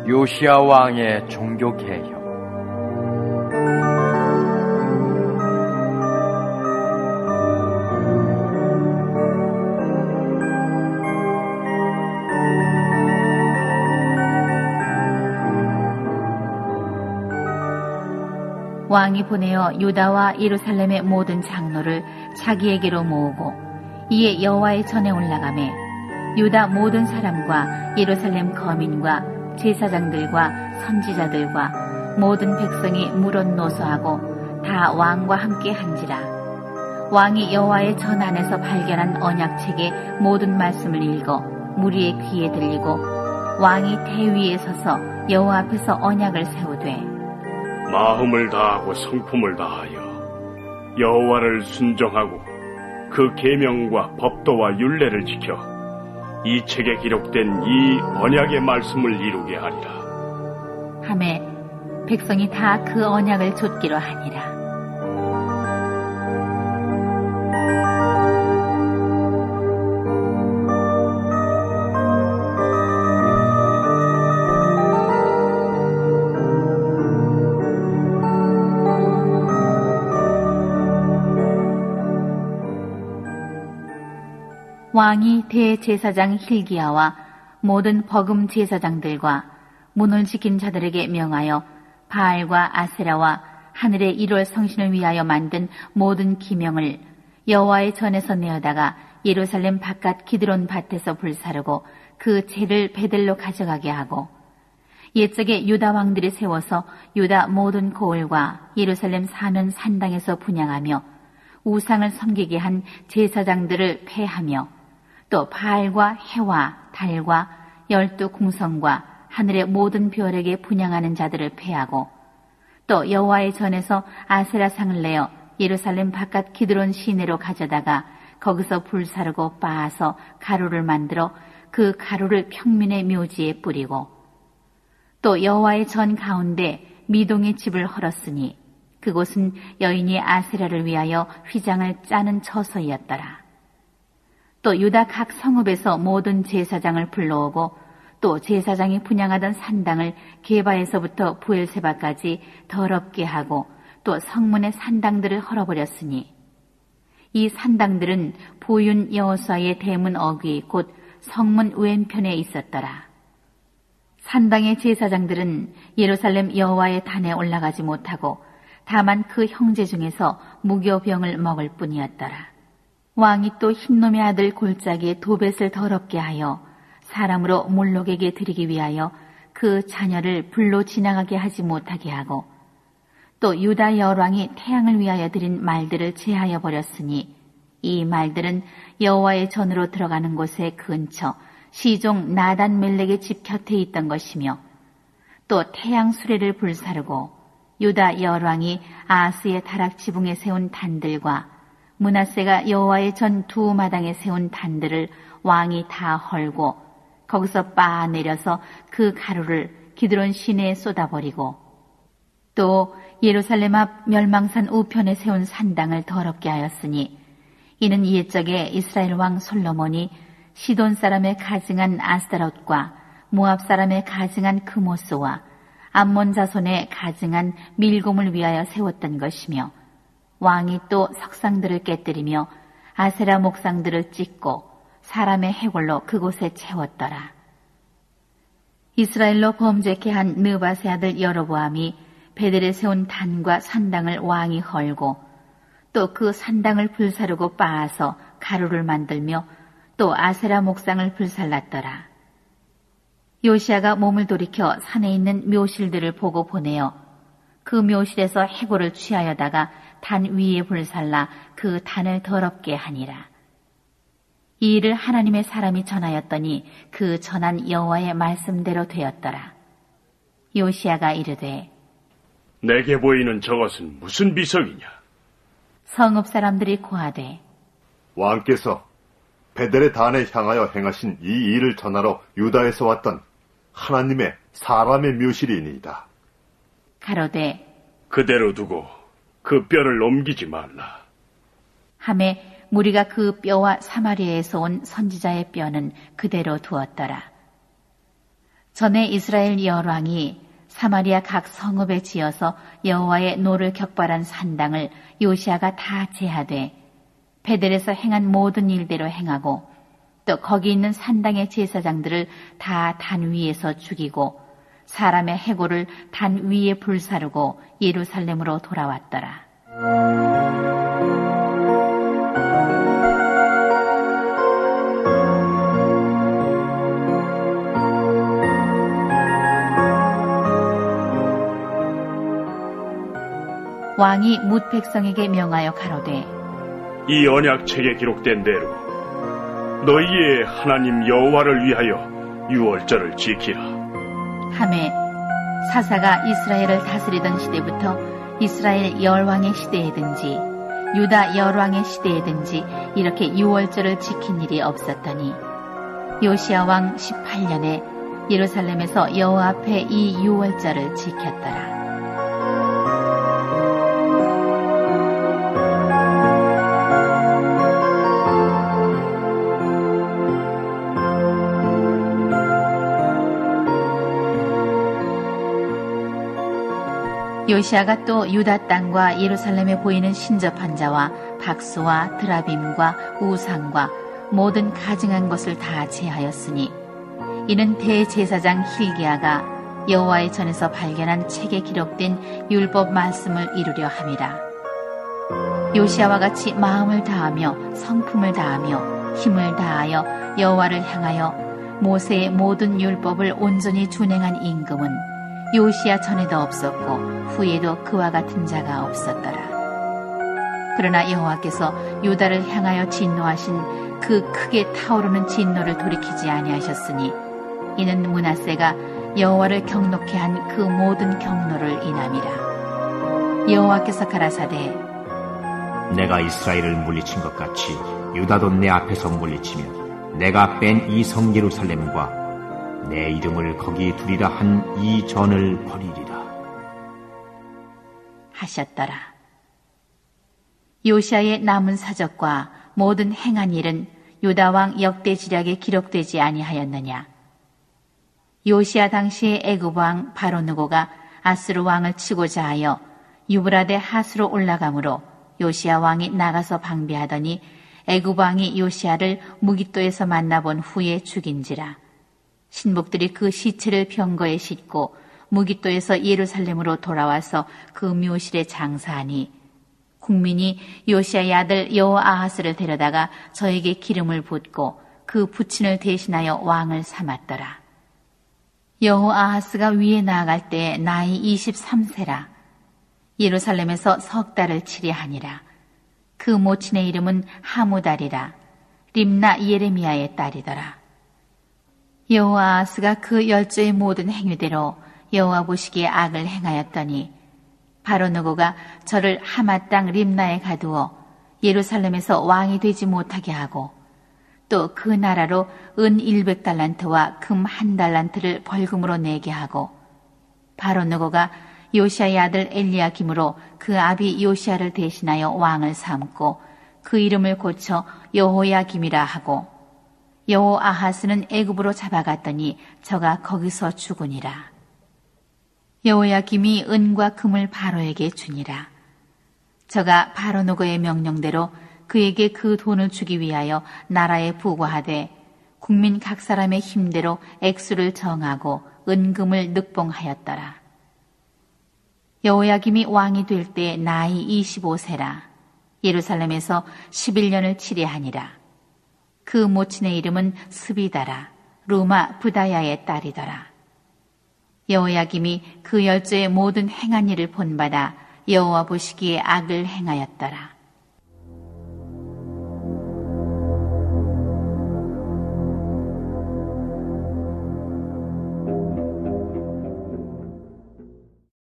요시야 왕의 종교 개혁. 왕이 보내어 유다와 예루살렘의 모든 장로를 자기에게로 모으고 이에 여호와의 전에 올라가매 유다 모든 사람과 예루살렘 거민과 제사장들과 선지자들과 모든 백성이 물은 노소하고 다 왕과 함께 한지라. 왕이 여호와의 전 안에서 발견한 언약책의 모든 말씀을 읽어 무리의 귀에 들리고 왕이 대위에 서서 여호와 앞에서 언약을 세우되 마음을 다하고 성품을 다하여 여호와를 순종하고 그 계명과 법도와 율례를 지켜 이 책에 기록된 이 언약의 말씀을 이루게 하리라. 하매 백성이 다 그 언약을 좇기로 하니라. 왕이 대제사장 hil기야와 모든 버금 제사장들과 문을 지킨 자들에게 명하여 바알과 아세라와 하늘의 1월 성신을 위하여 만든 모든 기명을 여호와의 전에서 내어다가 예루살렘 바깥 기드론 밭에서 불사르고 그 재를 베들로 가져가게 하고 옛적에 유다 왕들이 세워서 유다 모든 고을과 예루살렘 사는 산당에서 분향하며 우상을 섬기게 한 제사장들을 폐하며 또 바알과 해와 달과 12궁성과 하늘의 모든 별에게 분향하는 자들을 폐하고 또 여호와의 전에서 아세라상을 내어 예루살렘 바깥 기드론 시내로 가져다가 거기서 불사르고 빻아서 가루를 만들어 그 가루를 평민의 묘지에 뿌리고 또 여호와의 전 가운데 미동의 집을 헐었으니 그곳은 여인이 아세라를 위하여 휘장을 짜는 처소이었더라. 또 유다 각 성읍에서 모든 제사장을 불러오고 또 제사장이 분향하던 산당을 게바에서부터 부엘세바까지 더럽게 하고 또 성문의 산당들을 헐어버렸으니 이 산당들은 보윤 여호수아의 대문 어귀 곧 성문 왼편에 있었더라. 산당의 제사장들은 예루살렘 여호와의 단에 올라가지 못하고 다만 그 형제 중에서 무교병을 먹을 뿐이었더라. 왕이 또 흰놈의 아들 골짜기에 도벳을 더럽게 하여 사람으로 몰록에게 드리기 위하여 그 자녀를 불로 지나가게 하지 못하게 하고 또 유다 열왕이 태양을 위하여 드린 말들을 제하여 버렸으니 이 말들은 여호와의 전으로 들어가는 곳의 근처 시종 나단 멜렉의 집 곁에 있던 것이며 또 태양 수레를 불사르고 유다 열왕이 아하스의 다락 지붕에 세운 단들과 므낫세가 여호와의 전 두 마당에 세운 단들을 왕이 다 헐고 거기서 빻아 내려서 그 가루를 기드론 시내에 쏟아버리고 또 예루살렘 앞 멸망산 우편에 세운 산당을 더럽게 하였으니 이는 옛적에 이스라엘 왕 솔로몬이 시돈 사람의 가증한 아스다롯과 모압 사람의 가증한 크모스와 암몬 자손의 가증한 밀곰을 위하여 세웠던 것이며 왕이 또 석상들을 깨뜨리며 아세라 목상들을 찢고 사람의 해골로 그곳에 채웠더라. 이스라엘로 범죄케 한 느바세 아들 여로보암이 베델에 세운 단과 산당을 왕이 헐고 또 그 산당을 불사르고 빻아서 가루를 만들며 또 아세라 목상을 불살랐더라. 요시야가 몸을 돌이켜 산에 있는 묘실들을 보고 보내어 그 묘실에서 해골을 취하여다가 단 위에 불살라 그 단을 더럽게 하니라. 이 일을 하나님의 사람이 전하였더니 그 전한 여호와의 말씀대로 되었더라. 요시야가 이르되 내게 보이는 저것은 무슨 비석이냐? 성읍 사람들이 고하되 왕께서 베델의 단에 향하여 행하신 이 일을 전하러 유다에서 왔던 하나님의 사람의 묘실이니이다. 가로되 그대로 두고 그 뼈를 옮기지 말라. 하매 무리가 그 뼈와 사마리아에서 온 선지자의 뼈는 그대로 두었더라. 전에 이스라엘 열왕이 사마리아 각 성읍에 지어서 여호와의 노를 격발한 산당을 요시아가 다 제하되 베델에서 행한 모든 일대로 행하고 또 거기 있는 산당의 제사장들을 다 단 위에서 죽이고 사람의 해골을 단 위에 불사르고 예루살렘으로 돌아왔더라. 왕이 뭇 백성에게 명하여 가로되 이 언약책에 기록된 대로 너희의 하나님 여호와를 위하여 유월절을 지키라. 하매 사사가 이스라엘을 다스리던 시대부터 이스라엘 열왕의 시대에든지 유다 열왕의 시대에든지 이렇게 유월절을 지킨 일이 없었더니 요시야 왕 18년에 예루살렘에서 여호와 앞에 이 유월절을 지켰더라. 요시아가 또 유다 땅과 예루살렘에 보이는 신접한 자와 박수와 드라빔과 우상과 모든 가증한 것을 다 제하였으니 이는 대제사장 hil기야가 여호와의 전에서 발견한 책에 기록된 율법 말씀을 이루려 함이라. 요시아와 같이 마음을 다하며 성품을 다하며 힘을 다하여 여호와를 향하여 모세의 모든 율법을 온전히 준행한 임금은 요시야 전에도 없었고 후에도 그와 같은 자가 없었더라. 그러나 여호와께서 유다를 향하여 진노하신 그 크게 타오르는 진노를 돌이키지 아니하셨으니 이는 므낫세가 여호와를 경노케 한 그 모든 경노를 인함이라. 여호와께서 가라사대 내가 이스라엘을 물리친 것 같이 유다도 내 앞에서 물리치며 내가 뺀 이 성 예루살렘과 내 이름을 거기 두리라 한 이 전을 버리리라 하셨더라. 요시아의 남은 사적과 모든 행한 일은 유다 왕 역대지략에 기록되지 아니하였느냐. 요시아 당시의 애굽 왕 바로느고가 아스루 왕을 치고자 하여 유브라데 하수로 올라가므로 요시아 왕이 나가서 방비하더니 애굽 왕이 요시아를 무깃도에서 만나본 후에 죽인지라. 신복들이 그 시체를 병거에 싣고 무깃도에서 예루살렘으로 돌아와서 그 묘실에 장사하니 국민이 요시아의 아들 여호아하스를 데려다가 저에게 기름을 붓고 그 부친을 대신하여 왕을 삼았더라. 여호아하스가 위에 나아갈 때 나이 23세라. 예루살렘에서 석 달을 치리하니라. 그 모친의 이름은 하무달이라. 림나 예레미야의 딸이더라. 여호아하스가 그 열조의 모든 행위대로 여호와 보시기에 악을 행하였더니 바로느고가 저를 하마 땅 림나에 가두어 예루살렘에서 왕이 되지 못하게 하고 또 그 나라로 은 100달란트와 금 1달란트를 벌금으로 내게 하고 바로느고가 요시아의 아들 엘리야김으로 그 아비 요시아를 대신하여 왕을 삼고 그 이름을 고쳐 여호야김이라 하고 여호아하스는 애굽으로 잡아갔더니 저가 거기서 죽으니라. 여호야김이 은과 금을 바로에게 주니라. 저가 바로느고의 명령대로 그에게 그 돈을 주기 위하여 나라에 부과하되 국민 각 사람의 힘대로 액수를 정하고 은금을 늑봉하였더라. 여호야김이 왕이 될 때 나이 25세라. 예루살렘에서 11년을 치리하니라. 그 모친의 이름은 스비다라. 루마 부다야의 딸이더라. 여호야김이 그 열조의 모든 행한 일을 본받아 여호와 보시기에 악을 행하였더라.